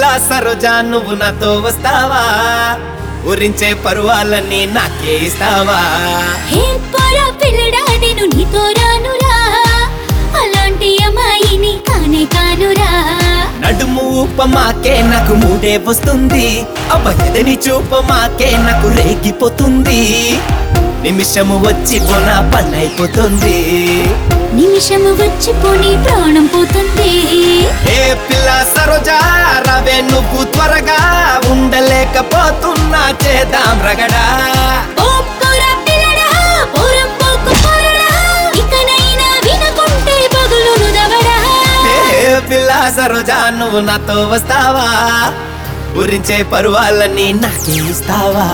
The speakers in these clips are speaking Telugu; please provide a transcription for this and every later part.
పిల్ల సరోజా నువ్వు నాతో వస్తావా ఊరించే పరువాలన్నీ నాకే ఇస్తావా హే పోరా పిల్లడా నేను నీతో రానురా అలాంటి అమ్మాయిని కానే కానురా నడుము ఊపమాకే నాకు మూడే వస్తుంది అబ్బని చూపమాకే నాకు రేగిపోతుంది నిమిషము వచ్చి పోనా పన్నైపోతుంది నిమిషము వచ్చిపోని ప్రాణం పోతుంది ఏ పిల్ల సరోజా రవే నువ్వు త్వరగా ఉండలేకపోతున్నా చేద్దాం రగడా ఓ పోరా పిల్లడా పోరం పోకు పోరడా ఇకనైనా వినకుంటే పగులును దవడా ఏ పిల్ల సరోజా నువ్వు నాతో వస్తావా ఊరించే పరువాలన్నీ నాకే ఇస్తావా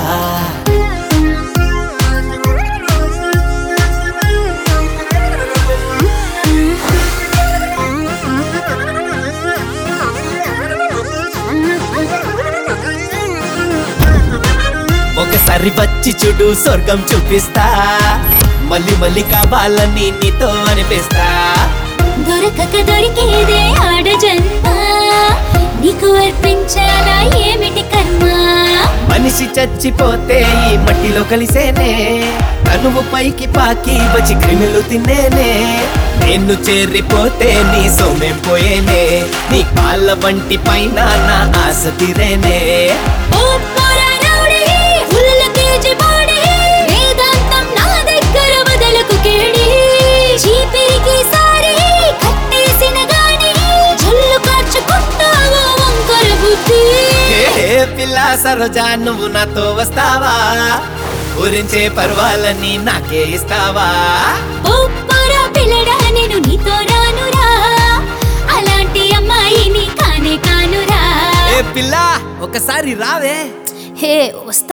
ఒకసారి వచ్చి చూడు స్వర్గం చూపిస్తా మళ్ళీ మళ్ళీ కావాలని నీతో అనిపిస్తా దొరకక దొరికేదే ఆడ జన్మ నీకు అర్పించాలా ఏమిటి కర్మ మనిషి చచ్చిపోతే ఈ మట్టిలో కలిసేనే తనువు పైకి పాకి వచ్చి క్రిమిలు తిన్నేనే నిన్ను చేరిపోతే నీ సోమేం పోయేనే నీ కాళ్ళ వంటి పైన నా ఆశ తీరేనే ఓ పోరా రౌడీ ఫుల్ కేజీ బాడీ వేదాంతం నా దగ్గర వదలకు కేడి చీపిరికి సారి కట్టేసిన గాని జల్లు కార్చుకుంటావో వంకర బుద్ధి ఏ పిల్ల సరోజా నువ్వు నాతో వస్తావా ఊరించే పర్వాలని నాకే ఇస్తావా ఓ పోరా పిల్లడా నేను నీతో రానురా అలాంటి అమ్మాయిని కానే కానురా ఏ పిల్ల ఒకసారి రావే హే వస్తా